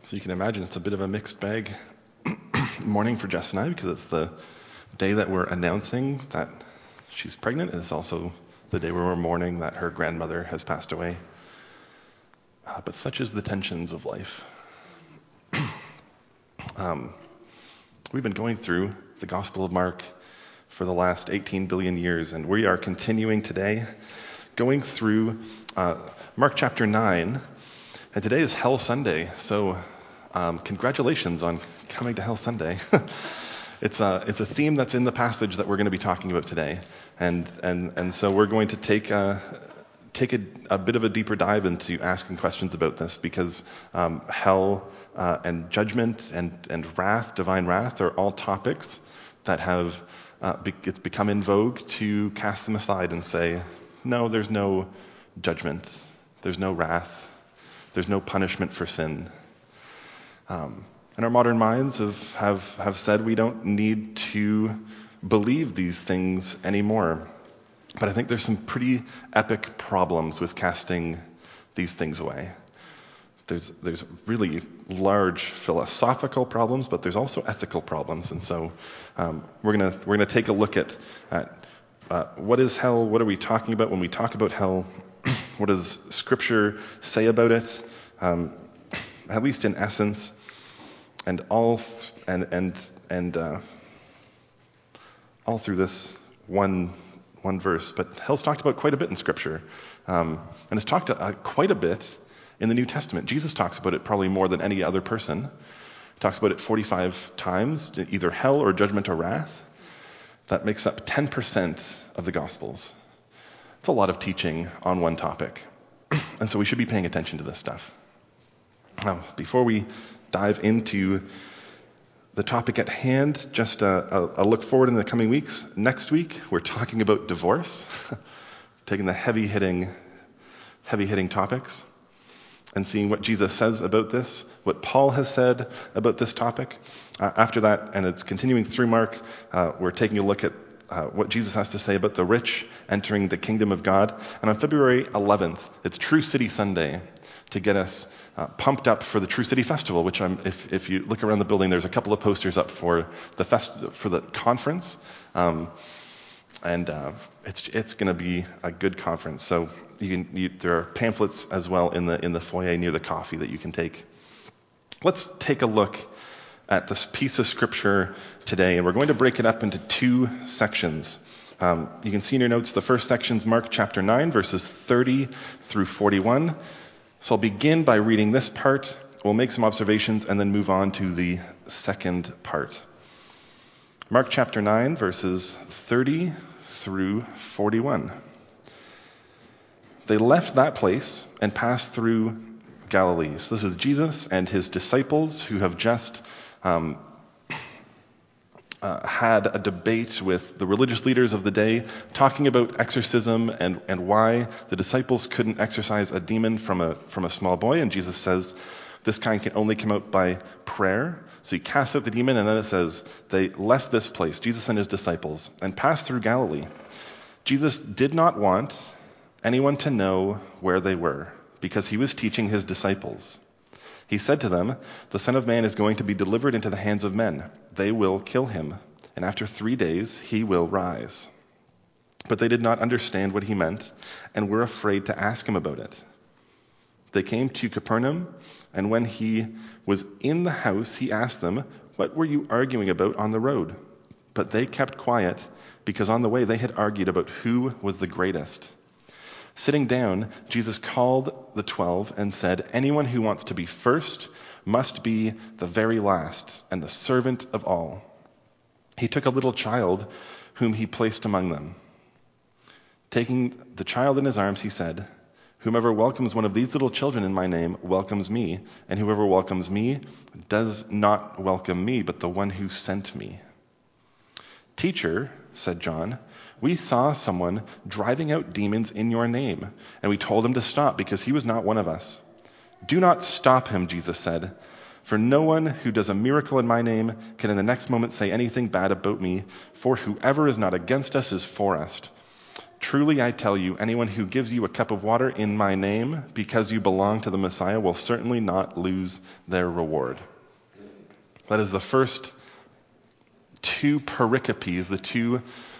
So you can imagine it's a bit of a mixed bag morning for Jess and I, because it's the day that we're announcing that she's pregnant, and it's also the day where we're mourning that her grandmother has passed away. But such is the tensions of life. We've been going through the Gospel of Mark for the last 18 billion years, and we are continuing today going through Mark chapter 9, and today is Hell Sunday, so congratulations on coming to Hell Sunday. It's a theme that's in the passage that we're going to be talking about today, and so we're going to take a bit of a deeper dive into asking questions about this, because hell and judgment and wrath, divine wrath, are all topics that have it's become in vogue to cast them aside and say, no, there's no judgment, there's no wrath, there's no punishment for sin. And our modern minds have said we don't need to believe these things anymore. But I think there's some pretty epic problems with casting these things away. There's really large philosophical problems, but there's also ethical problems. And so we're gonna take a look at what is hell, what are we talking about when we talk about hell, what does Scripture say about it, at least in essence, and all through this one verse. But hell's talked about quite a bit in Scripture, and it's talked quite a bit in the New Testament. Jesus talks about it probably more than any other person. He talks about it 45 times, either hell or judgment or wrath. That makes up 10% of the Gospels. It's a lot of teaching on one topic, and so we should be paying attention to this stuff. Now, before we dive into the topic at hand, just a look forward in the coming weeks. Next week, we're talking about divorce, taking the heavy-hitting topics and seeing what Jesus says about this, what Paul has said about this topic. After that, and it's continuing through Mark, we're taking a look at what Jesus has to say about the rich entering the kingdom of God. And on February 11th, it's True City Sunday, to get us pumped up for the True City Festival, which if you look around the building, there's a couple of posters up for the conference, and it's going to be a good conference. So there are pamphlets as well in the foyer near the coffee that you can take. Let's take a look at this piece of Scripture today, and we're going to break it up into two sections. You can see in your notes the first section's Mark chapter 9, verses 30 through 41. So I'll begin by reading this part, we'll make some observations, and then move on to the second part. Mark chapter 9, verses 30 through 41. They left that place and passed through Galilee. So this is Jesus and his disciples who have just had a debate with the religious leaders of the day, talking about exorcism and why the disciples couldn't exorcise a demon from a small boy. And Jesus says this kind can only come out by prayer. So he casts out the demon, and then it says they left this place, Jesus and his disciples, and passed through Galilee. Jesus did not want anyone to know where they were, because he was teaching his disciples. He said to them, "The Son of Man is going to be delivered into the hands of men. They will kill him, and after 3 days he will rise." But they did not understand what he meant, and were afraid to ask him about it. They came to Capernaum, and when he was in the house, he asked them, "What were you arguing about on the road?" But they kept quiet, because on the way they had argued about who was the greatest. Sitting down, Jesus called the 12 and said, "Anyone who wants to be first must be the very last and the servant of all." He took a little child whom he placed among them. Taking the child in his arms, he said, "Whomever welcomes one of these little children in my name welcomes me, and whoever welcomes me does not welcome me, but the one who sent me." "Teacher," said John, "we saw someone driving out demons in your name, and we told him to stop because he was not one of us." "Do not stop him," Jesus said, "for no one who does a miracle in my name can in the next moment say anything bad about me, for whoever is not against us is for us. Truly I tell you, anyone who gives you a cup of water in my name because you belong to the Messiah will certainly not lose their reward. That is the first two pericopes, the two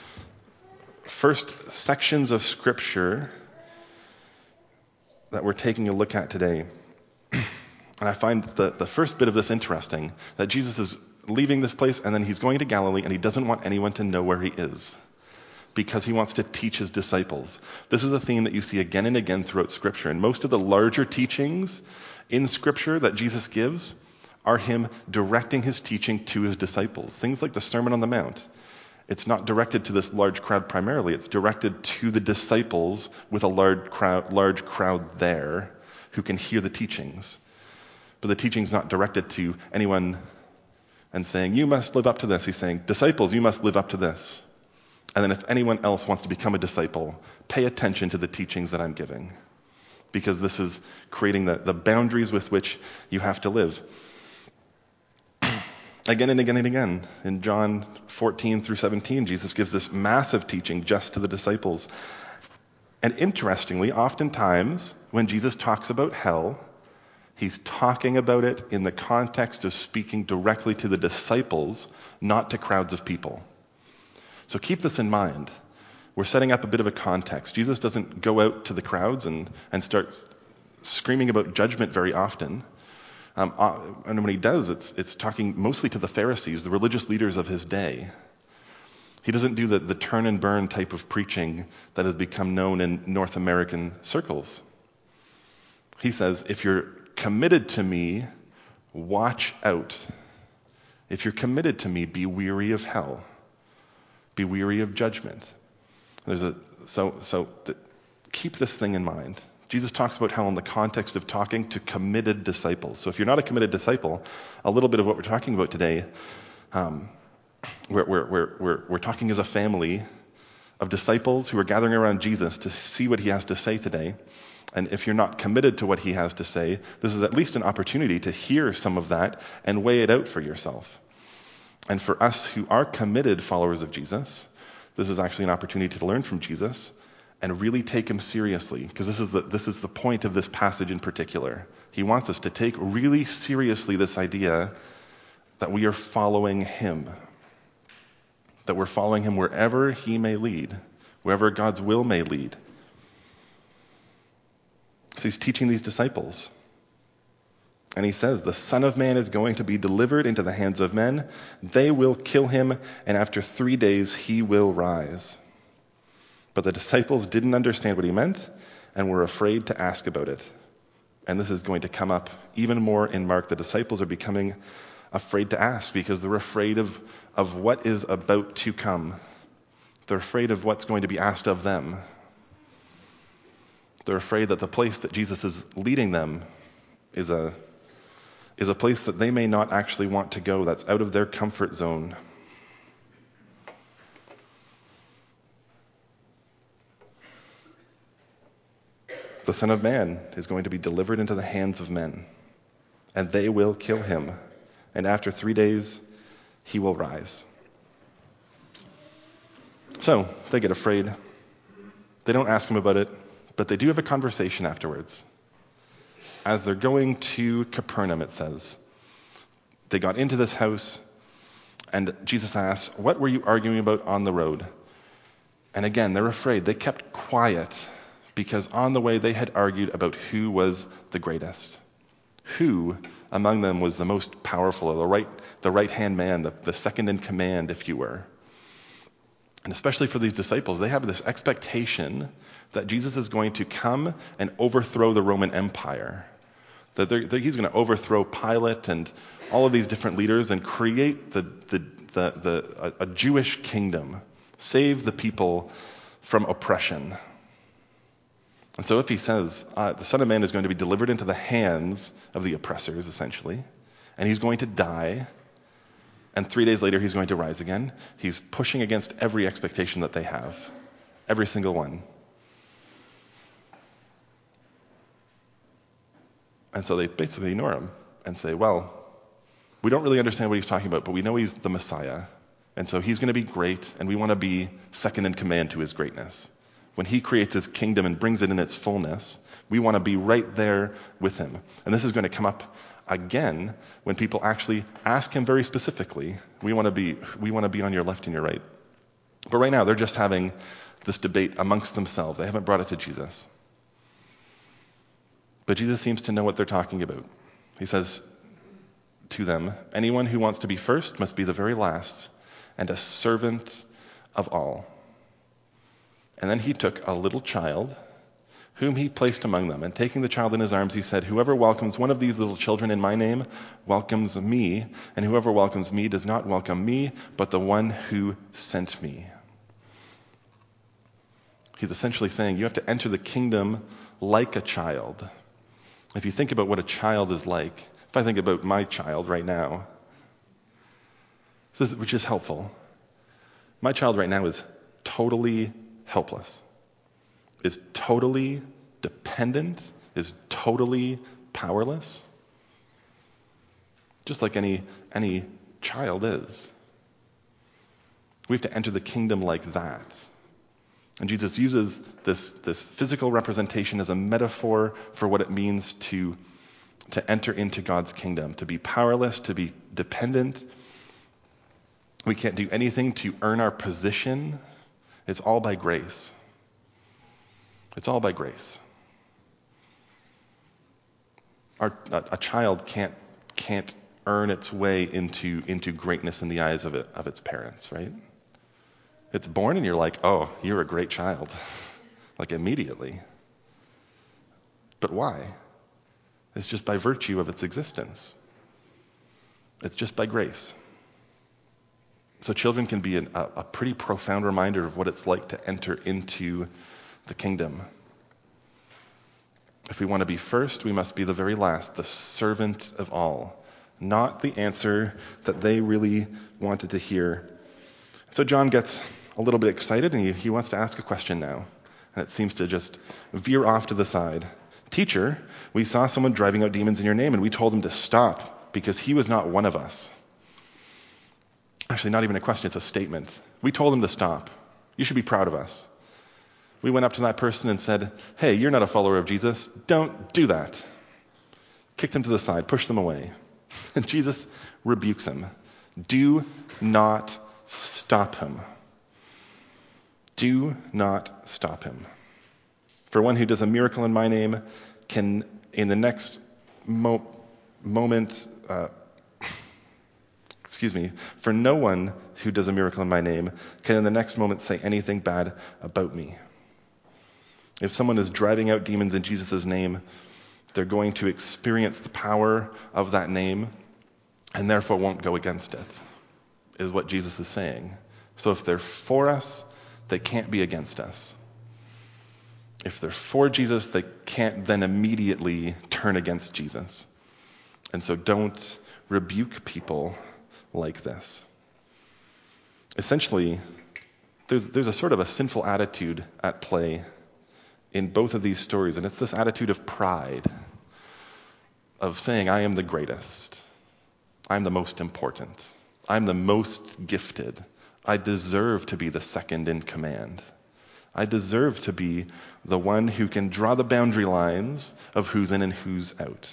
first sections of Scripture that we're taking a look at today. And I find the first bit of this interesting, that Jesus is leaving this place and then he's going to Galilee and he doesn't want anyone to know where he is because he wants to teach his disciples. This is a theme that you see again and again throughout Scripture. And most of the larger teachings in Scripture that Jesus gives are him directing his teaching to his disciples. Things like the Sermon on the Mount. It's not directed to this large crowd primarily. It's directed to the disciples with a large crowd there who can hear the teachings. But the teaching's not directed to anyone and saying, you must live up to this. He's saying, disciples, you must live up to this. And then if anyone else wants to become a disciple, pay attention to the teachings that I'm giving. Because this is creating the boundaries with which you have to live. Again and again and again. In John 14 through 17, Jesus gives this massive teaching just to the disciples. And interestingly, oftentimes when Jesus talks about hell, he's talking about it in the context of speaking directly to the disciples, not to crowds of people. So keep this in mind. We're setting up a bit of a context. Jesus doesn't go out to the crowds and start screaming about judgment very often. And when he does, it's talking mostly to the Pharisees, the religious leaders of his day. He doesn't do the turn and burn type of preaching that has become known in North American circles. He says, if you're committed to me, watch out. If you're committed to me, be weary of hell. Be weary of judgment. Keep this thing in mind. Jesus talks about hell in the context of talking to committed disciples. So if you're not a committed disciple, a little bit of what we're talking about today, we're talking as a family of disciples who are gathering around Jesus to see what he has to say today. And if you're not committed to what he has to say, this is at least an opportunity to hear some of that and weigh it out for yourself. And for us who are committed followers of Jesus, this is actually an opportunity to learn from Jesus and really take him seriously, because this is the point of this passage in particular. He wants us to take really seriously this idea that we are following him, that we're following him wherever he may lead, wherever God's will may lead. So he's teaching these disciples. And he says, the Son of Man is going to be delivered into the hands of men. They will kill him, and after 3 days he will rise. But the disciples didn't understand what he meant and were afraid to ask about it. And this is going to come up even more in Mark. The disciples are becoming afraid to ask because they're afraid of what is about to come. They're afraid of what's going to be asked of them. They're afraid that the place that Jesus is leading them is a place that they may not actually want to go, that's out of their comfort zone. The Son of Man is going to be delivered into the hands of men, and they will kill him, and after 3 days he will rise. So they get afraid. They don't ask him about it, but they do have a conversation afterwards. As they're going to Capernaum, it says, they got into this house, and Jesus asks, what were you arguing about on the road? And again, they're afraid. They kept quiet because on the way they had argued about who was the greatest. Who among them was the most powerful, or the right-hand man, the second in command, if you were. And especially for these disciples, they have this expectation that Jesus is going to come and overthrow the Roman Empire. That he's going to overthrow Pilate and all of these different leaders and create a Jewish kingdom, save the people from oppression. And so if he says, the Son of Man is going to be delivered into the hands of the oppressors, essentially, and he's going to die, and 3 days later he's going to rise again, he's pushing against every expectation that they have, every single one. And so they basically ignore him and say, well, we don't really understand what he's talking about, but we know he's the Messiah. And so he's going to be great, and we want to be second in command to his greatness. When he creates his kingdom and brings it in its fullness, we want to be right there with him. And this is going to come up again when people actually ask him very specifically. We want to be on your left and your right. But right now, they're just having this debate amongst themselves. They haven't brought it to Jesus. But Jesus seems to know what they're talking about. He says to them, anyone who wants to be first must be the very last and a servant of all. And then he took a little child whom he placed among them. And taking the child in his arms, he said, whoever welcomes one of these little children in my name welcomes me, and whoever welcomes me does not welcome me, but the one who sent me. He's essentially saying you have to enter the kingdom like a child. If you think about what a child is like, if I think about my child right now, which is helpful, my child right now is totally helpless, is totally dependent, is totally powerless, just like any child is. We have to enter the kingdom like that. And Jesus uses this physical representation as a metaphor for what it means to enter into God's kingdom, to be powerless, to be dependent. We can't do anything to earn our position. It's all by grace. It's all by grace. A child can't earn its way into greatness in the eyes of its parents, right? It's born and you're like, oh, you're a great child, like immediately. But why? It's just by virtue of its existence. It's just by grace. So children can be a pretty profound reminder of what it's like to enter into the kingdom. If we want to be first, we must be the very last, the servant of all, not the answer that they really wanted to hear. So John gets a little bit excited and he wants to ask a question now. And it seems to just veer off to the side. Teacher, we saw someone driving out demons in your name and we told him to stop because he was not one of us. Actually, not even a question, it's a statement. We told him to stop. You should be proud of us. We went up to that person and said, hey, you're not a follower of Jesus. Don't do that. Kicked them to the side, pushed them away. And Jesus rebukes him. Do not stop him. Do not stop him. For one who does a miracle in my name can, in the next moment, for no one who does a miracle in my name can in the next moment say anything bad about me. If someone is driving out demons in Jesus' name, they're going to experience the power of that name and therefore won't go against it, is what Jesus is saying. So if they're for us, they can't be against us. If they're for Jesus, they can't then immediately turn against Jesus. And so don't rebuke people like this. Essentially, there's a sort of a sinful attitude at play in both of these stories, and it's this attitude of pride, of saying, I am the greatest. I'm the most important. I'm the most gifted. I deserve to be the second in command. I deserve to be the one who can draw the boundary lines of who's in and who's out.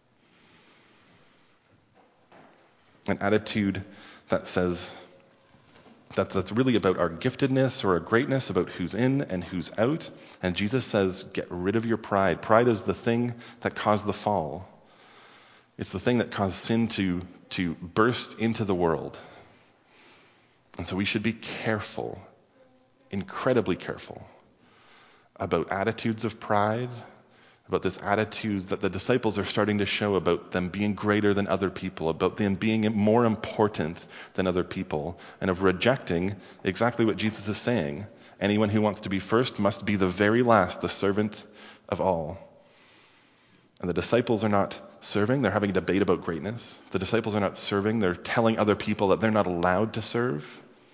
An attitude that says that's really about our giftedness or our greatness, about who's in and who's out. And Jesus says, get rid of your pride. Pride is the thing that caused the fall. It's the thing that caused sin to burst into the world. And so we should be careful, incredibly careful, about attitudes of pride, about this attitude that the disciples are starting to show about them being greater than other people, about them being more important than other people, and of rejecting exactly what Jesus is saying. Anyone who wants to be first must be the very last, the servant of all. And the disciples are not serving, they're having a debate about greatness. The disciples are not serving, they're telling other people that they're not allowed to serve.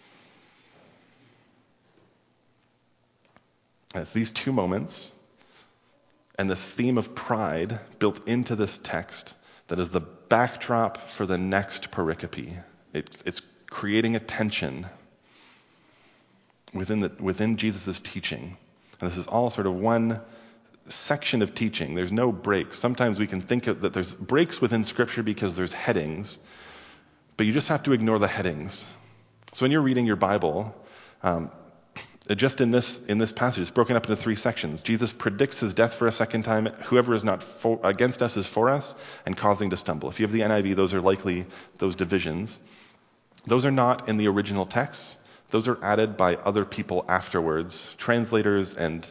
And it's these two moments and this theme of pride built into this text that is the backdrop for the next pericope. It's creating a tension within Jesus' teaching. And this is all sort of one section of teaching. There's no breaks. Sometimes we can think that there's breaks within Scripture because there's headings, but you just have to ignore the headings. So when you're reading your Bible, just in this passage, it's broken up into 3 sections. Jesus predicts his death for a second time. Whoever is not against us is for us, and causing to stumble. If you have the NIV, those are likely those divisions. Those are not in the original text. Those are added by other people afterwards, translators and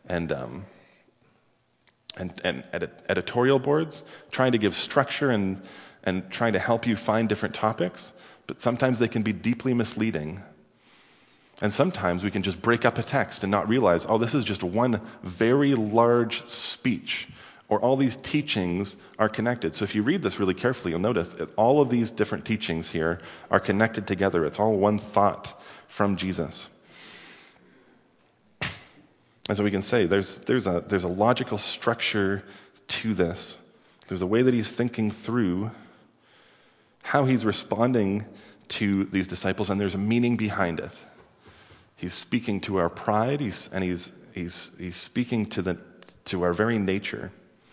editorial boards, trying to give structure and trying to help you find different topics. But sometimes they can be deeply misleading. And sometimes we can just break up a text and not realize, oh, this is just one very large speech, or all these teachings are connected. So if you read this really carefully, you'll notice that all of these different teachings here are connected together. It's all one thought from Jesus. And so we can say there's a logical structure to this. There's a way that he's thinking through how he's responding to these disciples, and there's a meaning behind it. He's speaking to our pride, he's speaking to our very nature.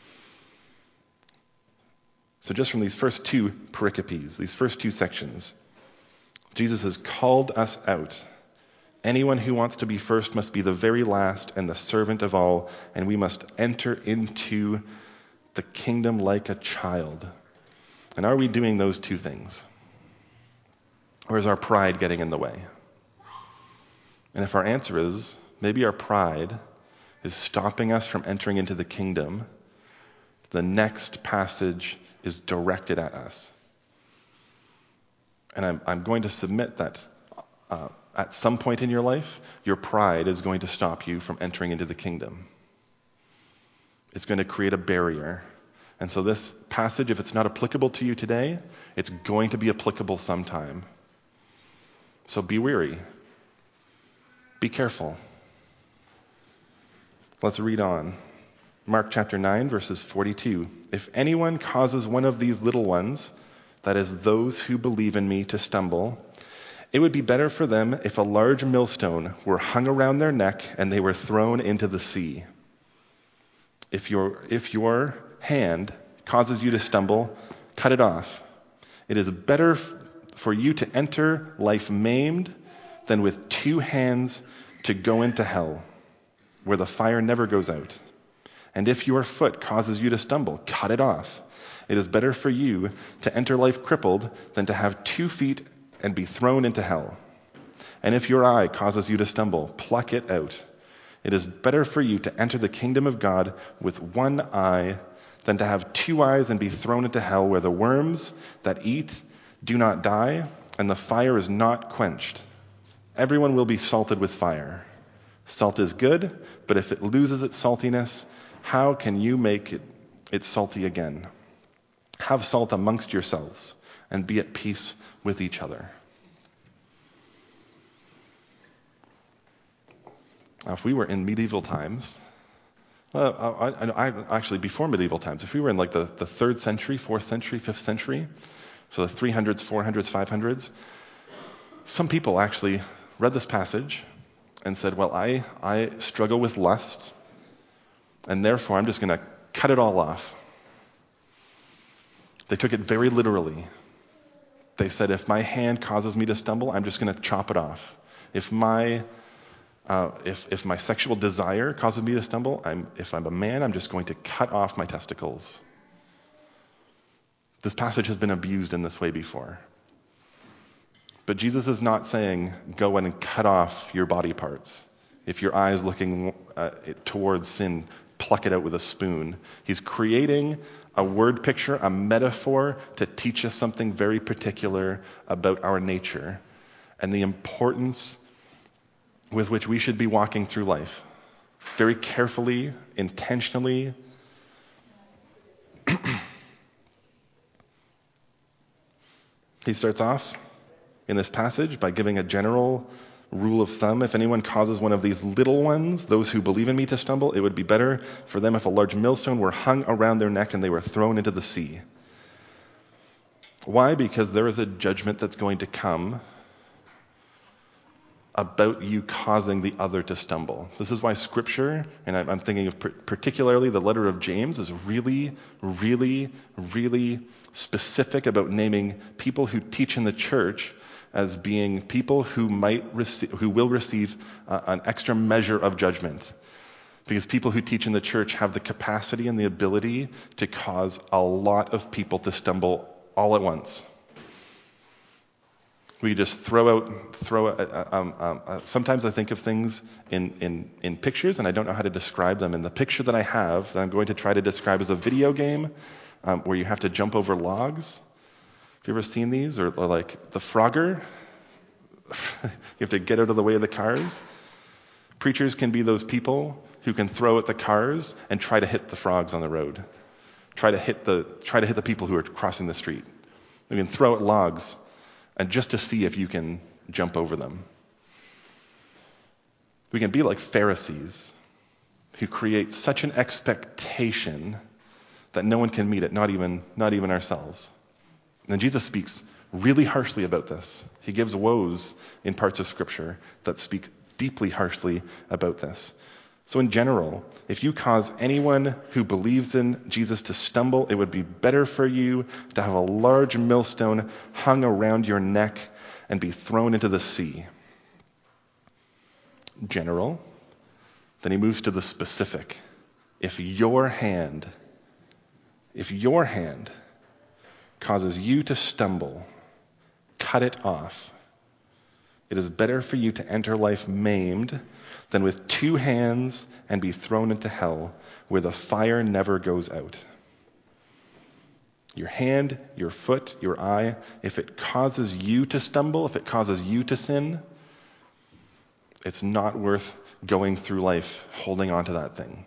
So just from these first 2 pericopes, these first 2 sections, Jesus has called us out. Anyone who wants to be first must be the very last and the servant of all, and we must enter into the kingdom like a child. And are we doing those 2 things? Or is our pride getting in the way? And if our answer is, maybe our pride is stopping us from entering into the kingdom, the next passage is directed at us. And I'm going to submit that at some point in your life, your pride is going to stop you from entering into the kingdom. It's going to create a barrier. And so this passage, if it's not applicable to you today, it's going to be applicable sometime. So be wary. Be careful. Let's read on. Mark chapter 9, verses 42. If anyone causes one of these little ones, that is those who believe in me, to stumble, it would be better for them if a large millstone were hung around their neck and they were thrown into the sea. If your hand causes you to stumble, cut it off. It is better for you to enter life maimed than with 2 hands to go into hell, where the fire never goes out. And if your foot causes you to stumble, cut it off. It is better for you to enter life crippled than to have 2 feet and be thrown into hell. And if your eye causes you to stumble, pluck it out. It is better for you to enter the kingdom of God with 1 eye than to have 2 eyes and be thrown into hell, where the worms that eat do not die, and the fire is not quenched. Everyone will be salted with fire. Salt is good, but if it loses its saltiness, how can you make it salty again? Have salt amongst yourselves, and be at peace with each other. Now, if we were in medieval times, actually before medieval times, if we were in like the 3rd century, 4th century, 5th century, so the 300s, 400s, 500s, some people actually read this passage and said, well, I struggle with lust, and therefore I'm just going to cut it all off. They took it very literally. They said, if my hand causes me to stumble, I'm just going to chop it off. If my sexual desire causes me to stumble, if I'm a man, I'm just going to cut off my testicles. This passage has been abused in this way before. But Jesus is not saying, go and cut off your body parts. If your eye is looking towards sin, pluck it out with a spoon. He's creating a word picture, a metaphor to teach us something very particular about our nature and the importance with which we should be walking through life. Very carefully, intentionally. He starts off in this passage by giving a general rule of thumb. If anyone causes one of these little ones, those who believe in me, to stumble, it would be better for them if a large millstone were hung around their neck and they were thrown into the sea. Why? Because there is a judgment that's going to come about you causing the other to stumble. This is why Scripture, and I'm thinking of particularly the letter of James, is really, really, really specific about naming people who teach in the church as being people who will receive an extra measure of judgment. Because people who teach in the church have the capacity and the ability to cause a lot of people to stumble all at once. We just throw out. Sometimes I think of things in pictures, and I don't know how to describe them. And the picture that I have, that I'm going to try to describe, is a video game where you have to jump over logs. Have you ever seen these? Or like the Frogger? You have to get out of the way of the cars. Preachers can be those people who can throw at the cars and try to hit the frogs on the road. Try to hit the people who are crossing the street. You can throw at logs, and just to see if you can jump over them. We can be like Pharisees who create such an expectation that no one can meet it, not even ourselves. And Jesus speaks really harshly about this. He gives woes in parts of Scripture that speak deeply harshly about this. So in general, if you cause anyone who believes in Jesus to stumble, it would be better for you to have a large millstone hung around your neck and be thrown into the sea. General. Then he moves to the specific. If your hand causes you to stumble, cut it off. It is better for you to enter life maimed than with 2 hands and be thrown into hell, where the fire never goes out. Your hand, your foot, your eye, if it causes you to stumble, if it causes you to sin, it's not worth going through life holding on to that thing.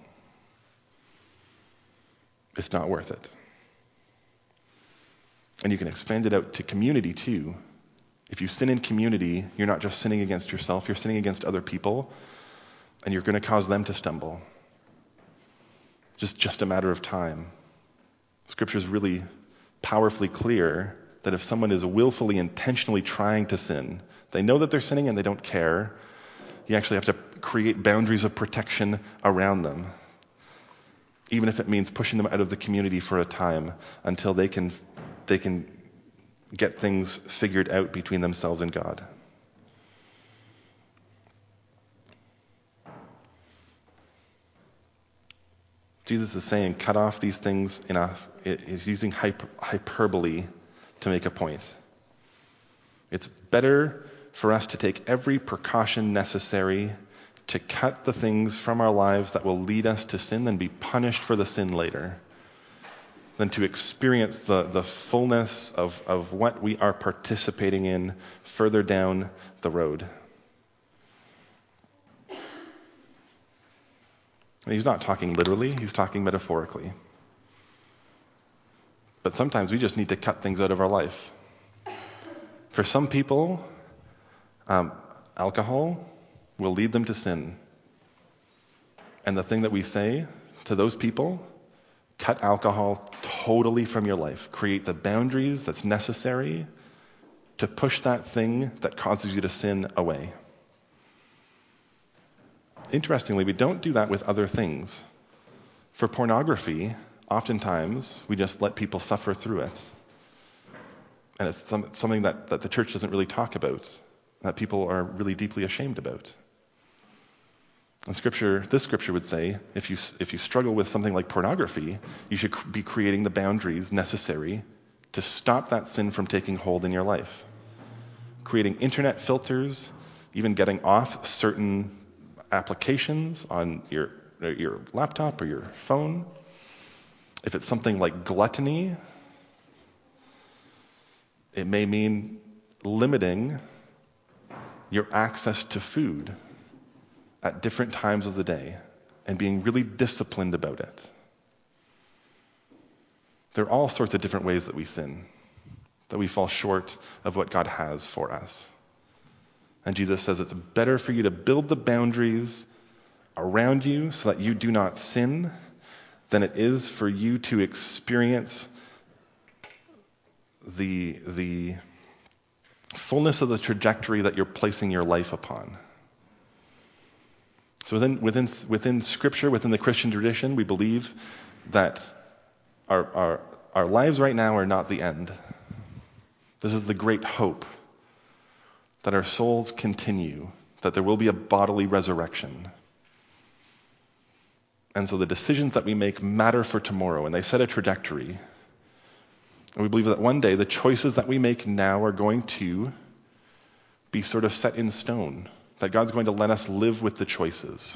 It's not worth it. And you can expand it out to community too. If you sin in community, you're not just sinning against yourself, you're sinning against other people, and you're going to cause them to stumble. Just a matter of time. Scripture is really powerfully clear that if someone is willfully, intentionally trying to sin, they know that they're sinning and they don't care, you actually have to create boundaries of protection around them, even if it means pushing them out of the community for a time until they can get things figured out between themselves and God. Jesus is saying, cut off these things he's using hyperbole to make a point. It's better for us to take every precaution necessary to cut the things from our lives that will lead us to sin than be punished for the sin later, than to experience the fullness of what we are participating in further down the road. And he's not talking literally, he's talking metaphorically. But sometimes we just need to cut things out of our life. For some people, alcohol will lead them to sin. And the thing that we say to those people, cut alcohol totally from your life. Create the boundaries that's necessary to push that thing that causes you to sin away. Interestingly, we don't do that with other things. For pornography, oftentimes we just let people suffer through it. And it's something that the church doesn't really talk about, that people are really deeply ashamed about. And this scripture would say, if you struggle with something like pornography, you should be creating the boundaries necessary to stop that sin from taking hold in your life. Creating internet filters, even getting off certain applications on your laptop or your phone. If it's something like gluttony, it may mean limiting your access to food at different times of the day and being really disciplined about it. There are all sorts of different ways that we sin, that we fall short of what God has for us. And Jesus says it's better for you to build the boundaries around you so that you do not sin than it is for you to experience the fullness of the trajectory that you're placing your life upon. So within Scripture, within the Christian tradition, we believe that our lives right now are not the end. This is the great hope, that our souls continue, that there will be a bodily resurrection. And so the decisions that we make matter for tomorrow, and they set a trajectory. And we believe that one day the choices that we make now are going to be sort of set in stone, that God's going to let us live with the choices.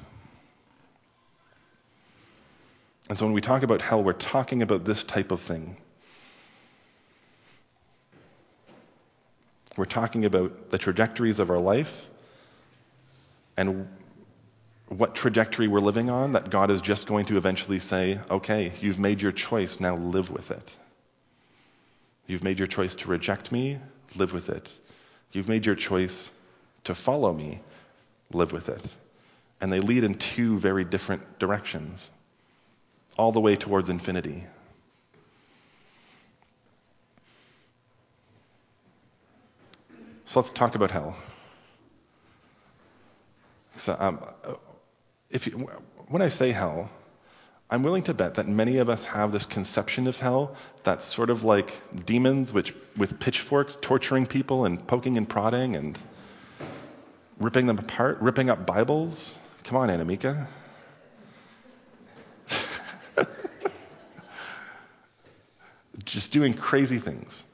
And so when we talk about hell, we're talking about this type of thing. We're talking about the trajectories of our life and what trajectory we're living on, that God is just going to eventually say, okay, you've made your choice, now live with it. You've made your choice to reject me, live with it. You've made your choice to follow me, live with it. And they lead in two very different directions, all the way towards infinity. So let's talk about hell. So, when I say hell, I'm willing to bet that many of us have this conception of hell that's sort of like demons with pitchforks torturing people and poking and prodding and ripping them apart, ripping up Bibles. Come on, Anamika. Just doing crazy things.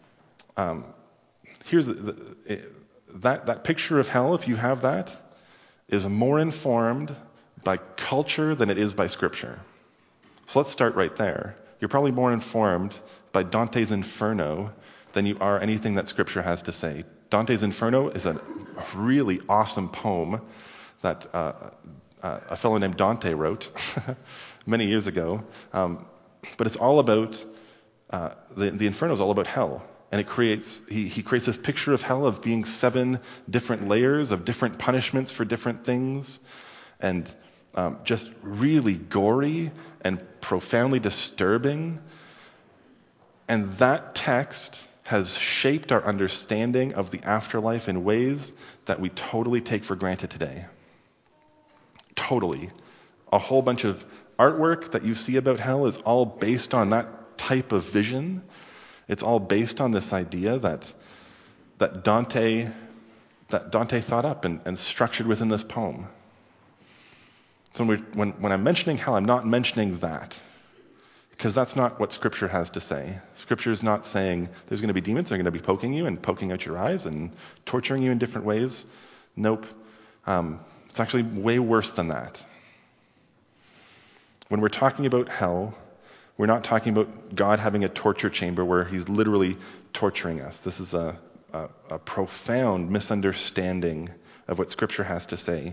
Here's that picture of hell, if you have that, is more informed by culture than it is by Scripture. So let's start right there. You're probably more informed by Dante's Inferno than you are anything that Scripture has to say. Dante's Inferno is a really awesome poem that a fellow named Dante wrote many years ago. But it's all about, the Inferno is all about hell. And he creates this picture of hell of being 7 different layers of different punishments for different things, and just really gory and profoundly disturbing. And that text has shaped our understanding of the afterlife in ways that we totally take for granted today. Totally. A whole bunch of artwork that you see about hell is all based on that type of vision. It's all based on this idea that Dante thought up and structured within this poem. So when I'm mentioning hell, I'm not mentioning that, because that's not what Scripture has to say. Scripture is not saying there's going to be demons, they're going to be poking you and poking out your eyes and torturing you in different ways. Nope. It's actually way worse than that. When we're talking about hell, we're not talking about God having a torture chamber where he's literally torturing us. This is a profound misunderstanding of what Scripture has to say.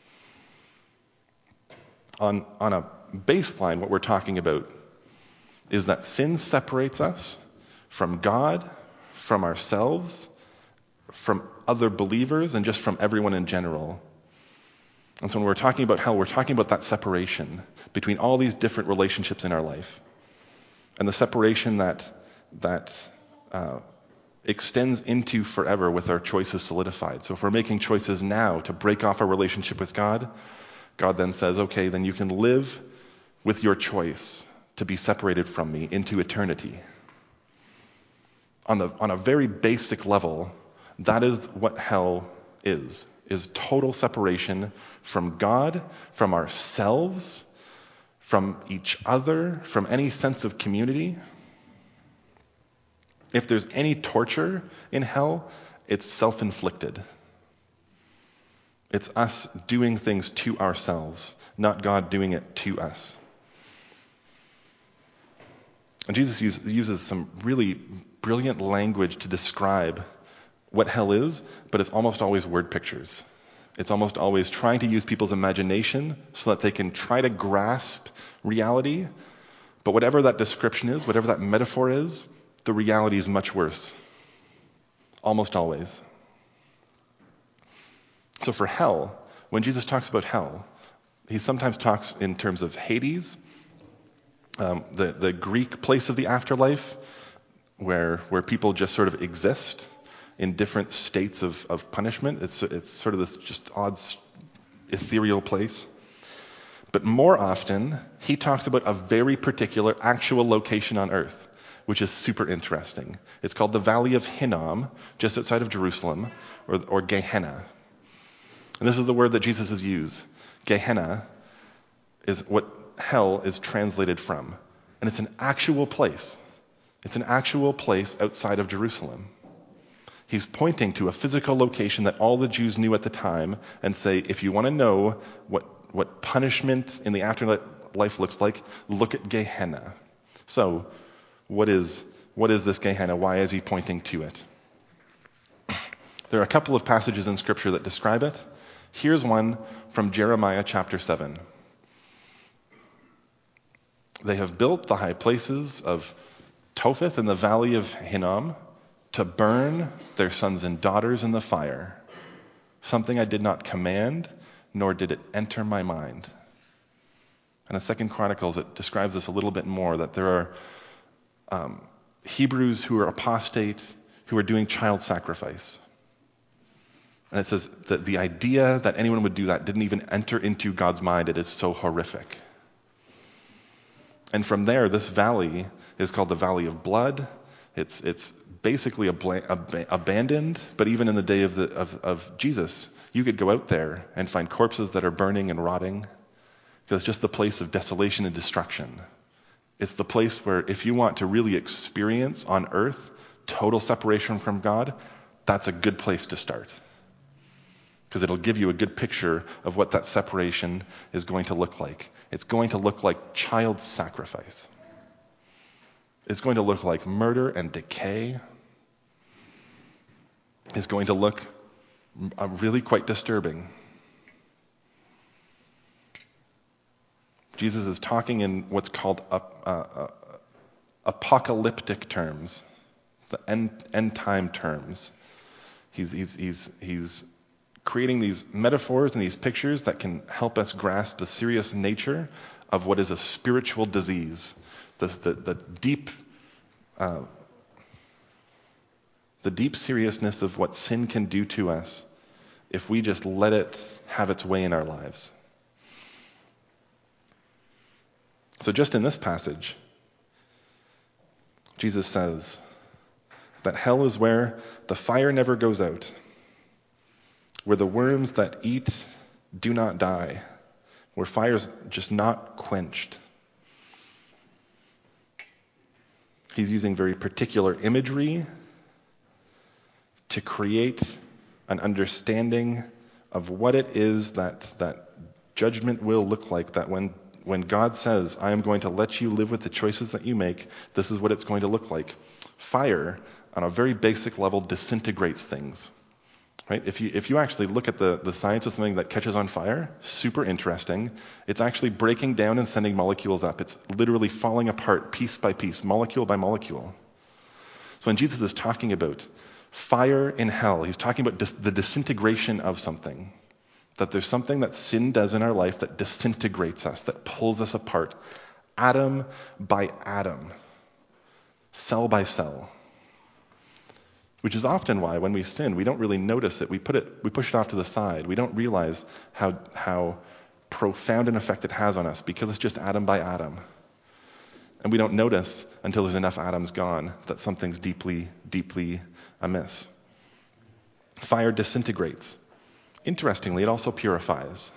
On a baseline, what we're talking about is that sin separates us from God, from ourselves, from other believers, and just from everyone in general. And so when we're talking about hell, we're talking about that separation between all these different relationships in our life. And the separation that extends into forever with our choices solidified. So if we're making choices now to break off our relationship with God, God then says, okay, then you can live with your choice to be separated from me into eternity. On a very basic level, that is what hell is total separation from God, from ourselves, from each other, from any sense of community. If there's any torture in hell, it's self-inflicted. It's us doing things to ourselves, not God doing it to us. And Jesus uses some really brilliant language to describe what hell is, but it's almost always word pictures. It's almost always trying to use people's imagination so that they can try to grasp reality. But whatever that description is, whatever that metaphor is, the reality is much worse. Almost always. So for hell, when Jesus talks about hell, he sometimes talks in terms of Hades, the Greek place of the afterlife, where people just sort of exist in different states of punishment. It's sort of this just odd, ethereal place. But more often, he talks about a very particular actual location on earth, which is super interesting. It's called the Valley of Hinnom, just outside of Jerusalem, or Gehenna. And this is the word that Jesus has used. Gehenna is what hell is translated from. And it's an actual place. It's an actual place outside of Jerusalem. He's pointing to a physical location that all the Jews knew at the time and say, if you want to know what punishment in the afterlife looks like, look at Gehenna. So, what is this Gehenna? Why is he pointing to it? There are a couple of passages in Scripture that describe it. Here's one from Jeremiah chapter 7. They have built the high places of Topheth in the valley of Hinnom to burn their sons and daughters in the fire, something I did not command, nor did it enter my mind. And in 2 Chronicles, it describes this a little bit more, that there are Hebrews who are apostate, who are doing child sacrifice. And it says that the idea that anyone would do that didn't even enter into God's mind. It is so horrific. And from there, this valley is called the Valley of Blood. It's basically abandoned, but even in the day of Jesus, you could go out there and find corpses that are burning and rotting, because it's just the place of desolation and destruction. It's the place where if you want to really experience on earth total separation from God, that's a good place to start. Because it'll give you a good picture of what that separation is going to look like. It's going to look like child sacrifice. It's going to look like murder and decay. It's going to look really quite disturbing. Jesus is talking in what's called apocalyptic terms, the end time terms. He's creating these metaphors and these pictures that can help us grasp the serious nature of what is a spiritual disease, the deep seriousness of what sin can do to us if we just let it have its way in our lives. So just in this passage, Jesus says that hell is where the fire never goes out, where the worms that eat do not die, where fire's just not quenched. He's using very particular imagery to create an understanding of what it is that judgment will look like, that when God says, I am going to let you live with the choices that you make, this is what it's going to look like. Fire, on a very basic level, disintegrates things. Right? If you actually look at the science of something that catches on fire, super interesting. It's actually breaking down and sending molecules up. It's literally falling apart piece by piece, molecule by molecule. So when Jesus is talking about fire in hell, he's talking about the disintegration of something. That there's something that sin does in our life that disintegrates us, that pulls us apart, atom by atom, cell by cell. Which is often why when we sin, we don't really notice it. We push it off to the side. We don't realize how profound an effect it has on us, because it's just atom by atom. And we don't notice until there's enough atoms gone that something's deeply, deeply amiss. Fire disintegrates. Interestingly, it also purifies.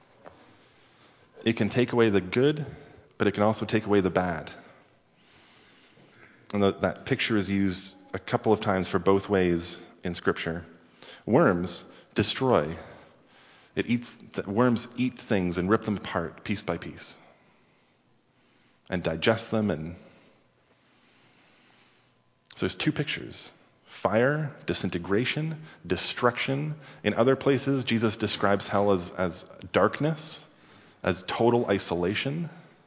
It can take away the good, but it can also take away the bad. And that picture is used a couple of times for both ways in Scripture. Worms destroy. Worms eat things and rip them apart piece by piece and digest them. And so there's two pictures: fire, disintegration, destruction. In other places, Jesus describes hell as darkness, as total isolation.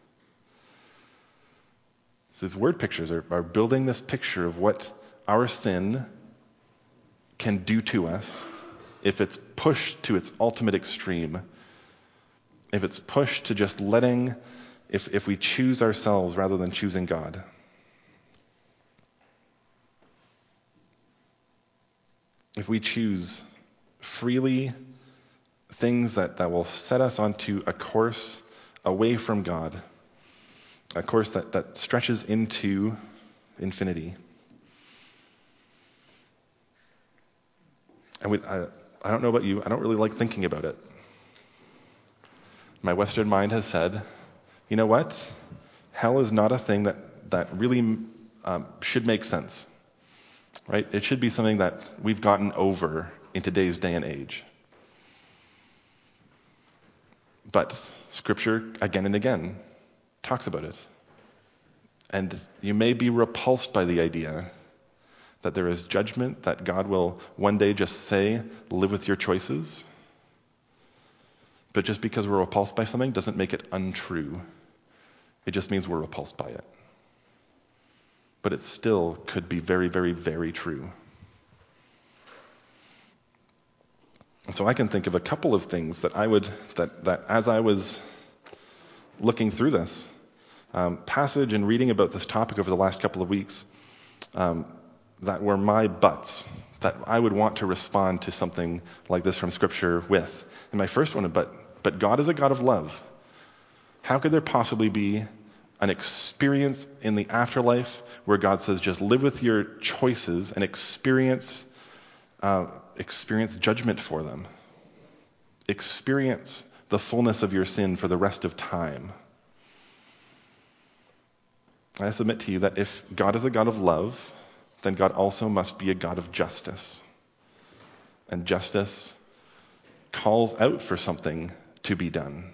So these word pictures are building this picture of what our sin can do to us if it's pushed to its ultimate extreme. If it's pushed to just if we choose ourselves rather than choosing God. if we choose freely things that will set us onto a course away from God, a course that stretches into infinity. And I don't know about you, I don't really like thinking about it. My Western mind has said, you know what? Hell is not a thing that really should make sense, right? It should be something that we've gotten over in today's day and age. But Scripture, again and again, talks about it. And you may be repulsed by the idea that there is judgment, that God will one day just say, live with your choices. But just because we're repulsed by something doesn't make it untrue. It just means we're repulsed by it. But it still could be very, very, very true. And so I can think of a couple of things that that as I was looking through this passage and reading about this topic over the last couple of weeks, that were my buts, that I would want to respond to something like this from Scripture with. And my first one, but God is a God of love. How could there possibly be an experience in the afterlife where God says, just live with your choices and experience judgment for them? Experience the fullness of your sin for the rest of time. I submit to you that if God is a God of love, then God also must be a God of justice. And justice calls out for something to be done.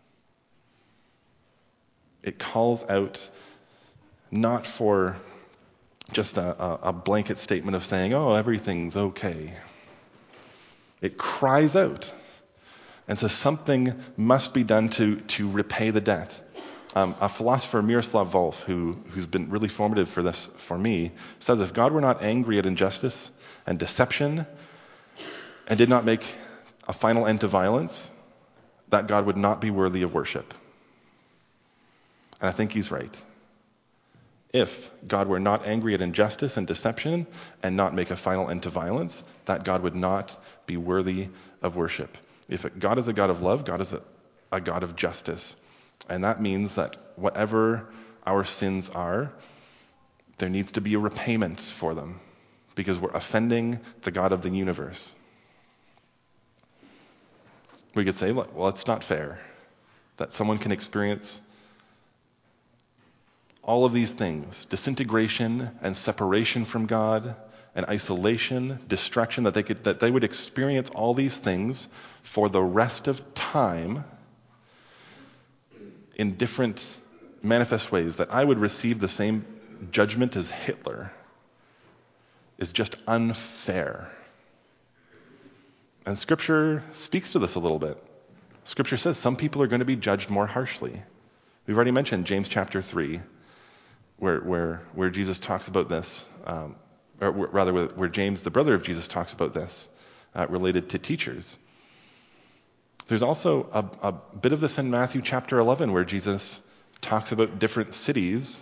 It calls out not for just a blanket statement of saying, oh, everything's okay. It cries out and says something must be done to repay the debt. A philosopher, Miroslav Volf, who's been really formative for this for me, says if God were not angry at injustice and deception and did not make a final end to violence, that God would not be worthy of worship. And I think he's right. If God were not angry at injustice and deception and not make a final end to violence, that God would not be worthy of worship. If God is a God of love, God is a God of justice. And that means that whatever our sins are, there needs to be a repayment for them because we're offending the God of the universe. We could say, well, it's not fair that someone can experience all of these things, disintegration and separation from God and isolation, destruction, that they would experience all these things for the rest of time in different manifest ways, that I would receive the same judgment as Hitler is just unfair. And Scripture speaks to this a little bit. Scripture says some people are going to be judged more harshly. We've already mentioned James chapter 3, where Jesus talks about this, or rather where James, the brother of Jesus, talks about this related to teachers. There's also a bit of this in Matthew chapter 11 where Jesus talks about different cities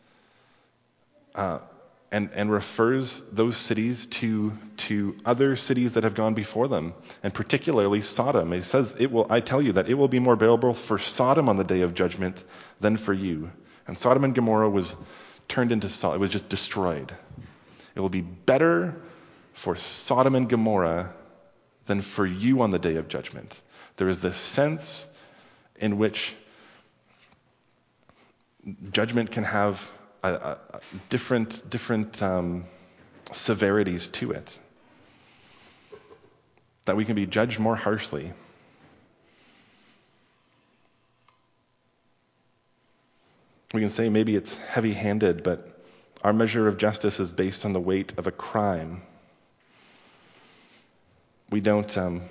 and refers those cities to other cities that have gone before them, and particularly Sodom. He says, I tell you that it will be more bearable for Sodom on the day of judgment than for you. And Sodom and Gomorrah was turned into it was just destroyed. It will be better for Sodom and Gomorrah than for you on the day of judgment. There is this sense in which judgment can have different severities to it. That we can be judged more harshly. We can say maybe it's heavy-handed, but our measure of justice is based on the weight of a crime. We don't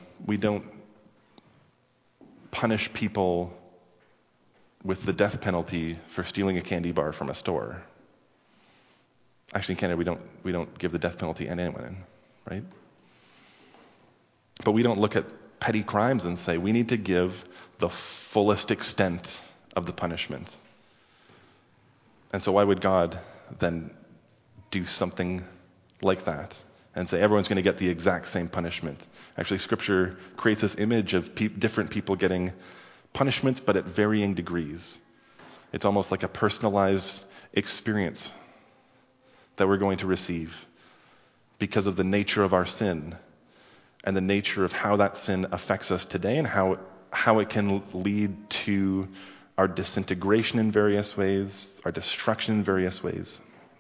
punish people with the death penalty for stealing a candy bar from a store. Actually, in Canada, we don't give the death penalty to anyone, right? But we don't look at petty crimes and say we need to give the fullest extent of the punishment. And so why would God then do something like that and say everyone's going to get the exact same punishment. Actually, Scripture creates this image of different people getting punishments, but at varying degrees. It's almost like a personalized experience that we're going to receive because of the nature of our sin and the nature of how that sin affects us today and how it can lead to our disintegration in various ways, our destruction in various ways.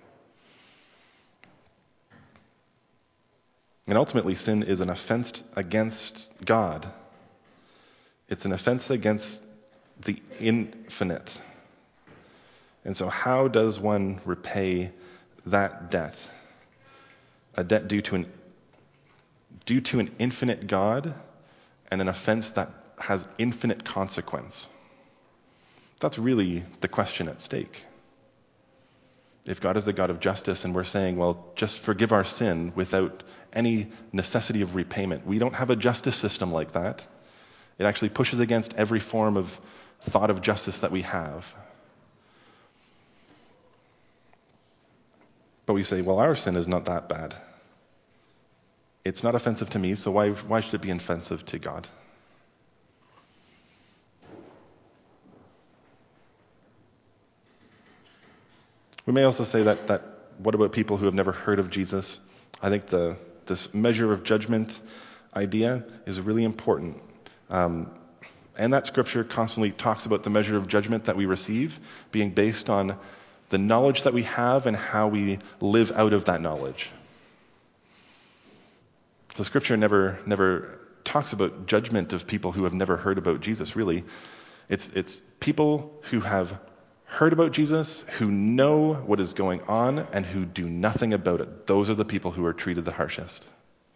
And ultimately, sin is an offense against God. It's an offense against the infinite. And so how does one repay that debt? A debt due to an infinite God and an offense that has infinite consequence. That's really the question at stake. If God is the God of justice and we're saying, well, just forgive our sin without any necessity of repayment, we don't have a justice system like that. It actually pushes against every form of thought of justice that we have. But we say, well, our sin is not that bad. It's not offensive to me, so why should it be offensive to God? We may also say that what about people who have never heard of Jesus? I think this measure of judgment idea is really important. And that Scripture constantly talks about the measure of judgment that we receive being based on the knowledge that we have and how we live out of that knowledge. So Scripture never talks about judgment of people who have never heard about Jesus, really. It's people who have heard about Jesus, who know what is going on, and who do nothing about it. Those are the people who are treated the harshest.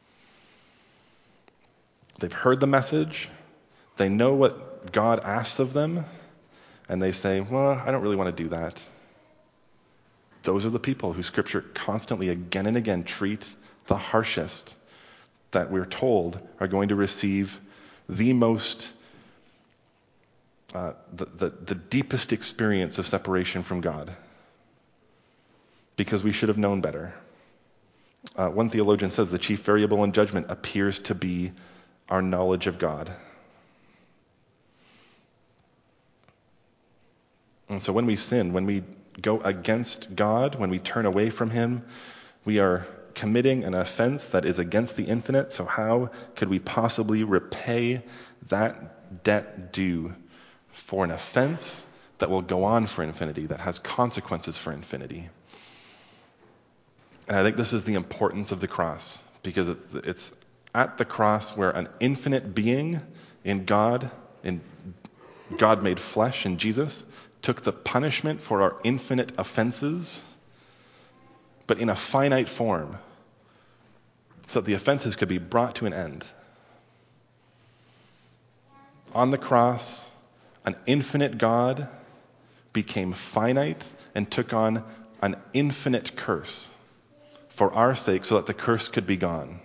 They've heard the message, they know what God asks of them, and they say, well, I don't really want to do that. Those are the people who Scripture constantly, again and again, treat the harshest, that we're told are going to receive the most the deepest experience of separation from God, because we should have known better. One theologian says the chief variable in judgment appears to be our knowledge of God. And so when we sin, when we go against God, when we turn away from Him, we are committing an offense that is against the infinite. So how could we possibly repay that debt due for an offense that will go on for infinity, that has consequences for infinity? And I think this is the importance of the cross, because it's at the cross where an infinite being in God made flesh in Jesus, took the punishment for our infinite offenses, but in a finite form, so that the offenses could be brought to an end. On the cross, an infinite God became finite and took on an infinite curse for our sake, so that the curse could be gone.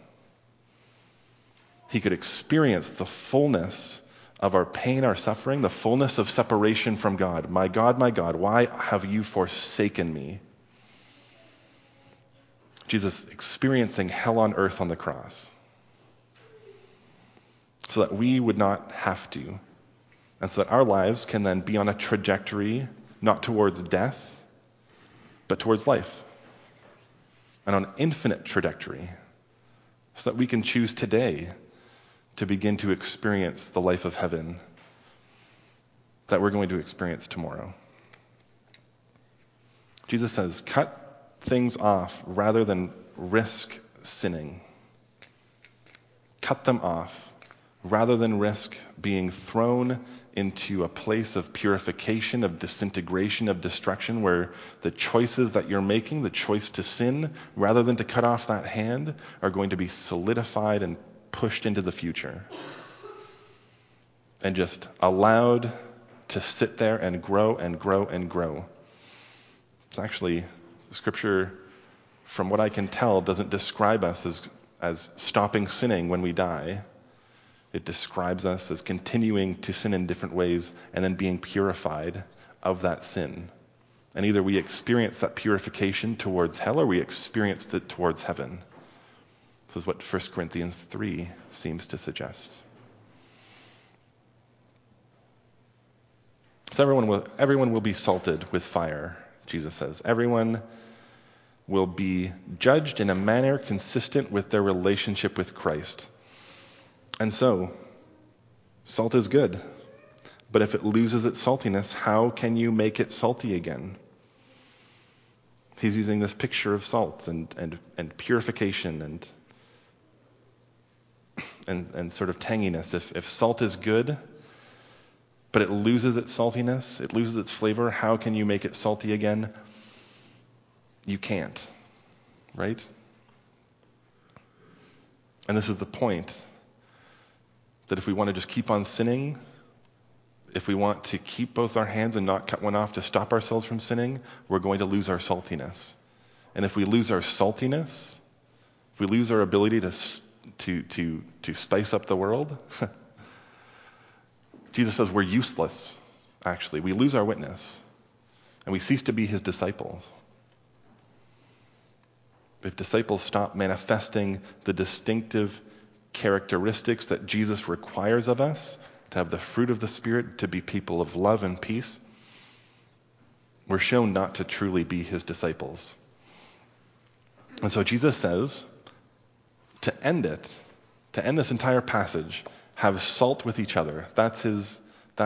He could experience the fullness of our pain, our suffering, the fullness of separation from God. My God, why have you forsaken me? Jesus experiencing hell on earth on the cross, so that we would not have to, and so that our lives can then be on a trajectory not towards death, but towards life, and on an infinite trajectory, so that we can choose today to begin to experience the life of heaven that we're going to experience tomorrow. Jesus says, cut things off rather than risk sinning. Cut them off rather than risk being thrown into a place of purification, of disintegration, of destruction, where the choices that you're making, the choice to sin, rather than to cut off that hand, are going to be solidified and pushed into the future and just allowed to sit there and grow and grow and grow. It's actually, Scripture, from what I can tell, doesn't describe us as stopping sinning when we die. It describes us as continuing to sin in different ways and then being purified of that sin. And either we experience that purification towards hell or we experience it towards heaven. This is what 1 Corinthians 3 seems to suggest. So everyone will be salted with fire, Jesus says. Everyone will be judged in a manner consistent with their relationship with Christ. And so, salt is good. But if it loses its saltiness, how can you make it salty again? He's using this picture of salt and purification and sort of tanginess. If salt is good, but it loses its saltiness, it loses its flavor, how can you make it salty again? You can't, right? And this is the point, that if we want to just keep on sinning, if we want to keep both our hands and not cut one off to stop ourselves from sinning, we're going to lose our saltiness. And if we lose our saltiness, if we lose our ability to spice up the world, Jesus says we're useless, actually. We lose our witness, and we cease to be his disciples. If disciples stop manifesting the distinctive characteristics that Jesus requires of us, to have the fruit of the Spirit, to be people of love and peace, we're shown not to truly be his disciples. And so Jesus says, to end this entire passage, have salt with each other. That's his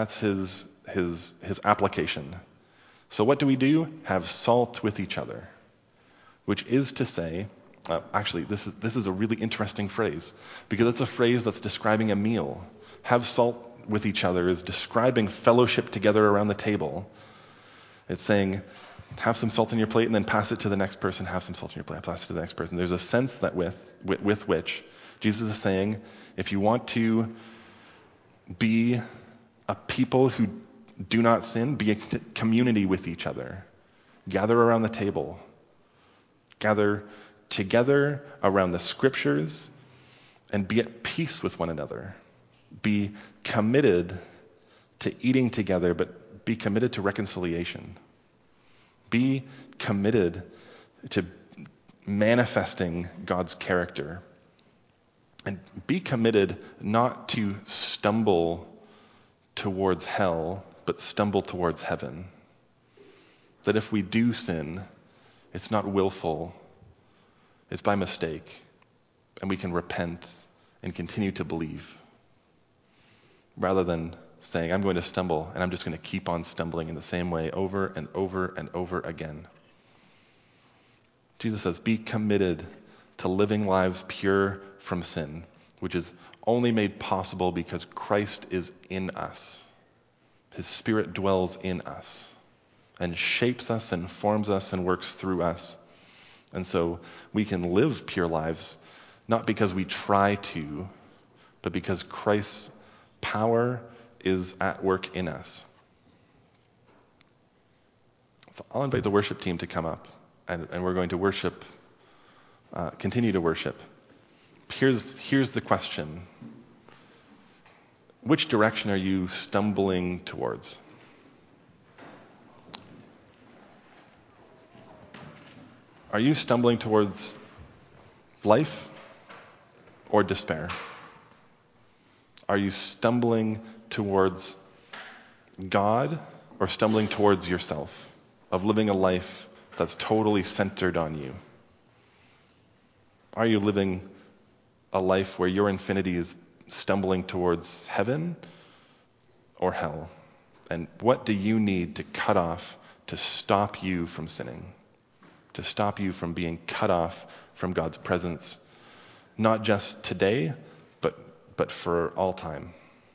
application. So what do? Have salt with each other. Which is to say, actually, this is a really interesting phrase, because it's a phrase that's describing a meal. Have salt with each other is describing fellowship together around the table. It's saying, have some salt in your plate and then pass it to the next person. Have some salt in your plate, pass it to the next person. There's a sense that with which Jesus is saying, if you want to be a people who do not sin, be a community with each other. Gather around the table. Gather together around the scriptures and be at peace with one another. Be committed to eating together, but be committed to reconciliation. Be committed to manifesting God's character. And be committed not to stumble towards hell, but stumble towards heaven. That if we do sin, it's not willful, it's by mistake, and we can repent and continue to believe. Rather than saying, I'm going to stumble, and I'm just going to keep on stumbling in the same way over and over and over again. Jesus says, be committed to living lives pure from sin, which is only made possible because Christ is in us. His Spirit dwells in us and shapes us and forms us and works through us. And so we can live pure lives, not because we try to, but because Christ's power is at work in us. So I'll invite the worship team to come up, and we're going to worship, continue to worship. Here's the question. Which direction are you stumbling towards? Are you stumbling towards life or despair? Are you stumbling towards God or stumbling towards yourself, of living a life that's totally centered on you? Are you living a life where your infinity is stumbling towards heaven or hell? And what do you need to cut off to stop you from sinning? To stop you from being cut off from God's presence, not just today, but for all time.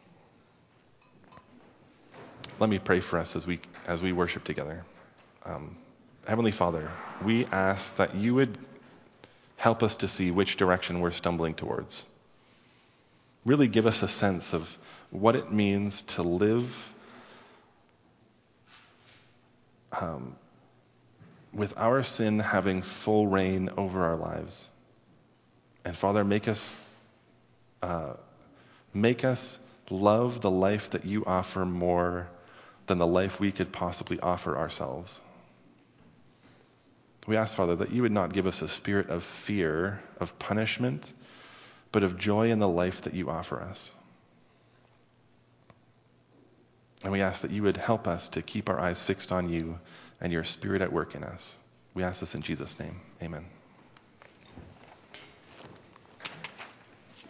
Let me pray for us as we worship together. Heavenly Father, we ask that you would help us to see which direction we're stumbling towards. Really give us a sense of what it means to live with our sin having full reign over our lives. And Father, make us love the life that you offer more than the life we could possibly offer ourselves. We ask, Father, that you would not give us a spirit of fear, of punishment, but of joy in the life that you offer us. And we ask that you would help us to keep our eyes fixed on you and your Spirit at work in us. We ask this in Jesus' name. Amen.